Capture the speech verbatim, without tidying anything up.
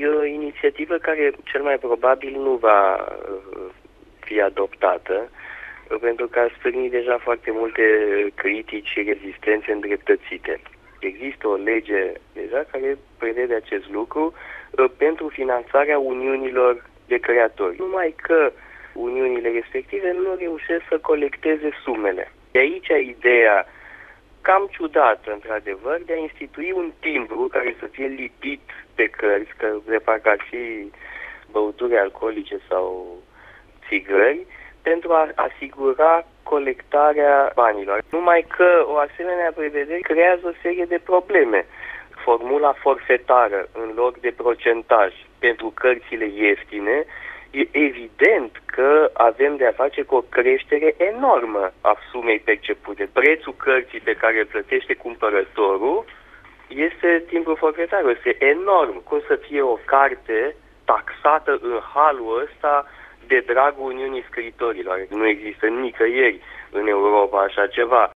E o inițiativă care cel mai probabil nu va fi adoptată, pentru că a stârnit deja foarte multe critici și rezistențe îndreptățite. Există o lege deja care prevede acest lucru pentru finanțarea uniunilor de creatori. Numai că uniunile respective nu reușesc să colecteze sumele. De aici ideea cam ciudată, într-adevăr, de a institui un timbru care să fie lipit pe cărți, că de parcă ar fi băuturi alcoolice sau țigări, pentru a asigura colectarea banilor. Numai că o asemenea prevedere creează o serie de probleme. Formula forfetară în loc de procentaj pentru cărțile ieftine, e evident că avem de a face cu o creștere enormă a sumei percepute. Prețul cărții pe care îl plătește cumpărătorul este timbru forfetar, este enorm. Cum să fie o carte taxată în halul ăsta de dragul Uniunii Scriitorilor? Nu există nicăieri în Europa așa ceva.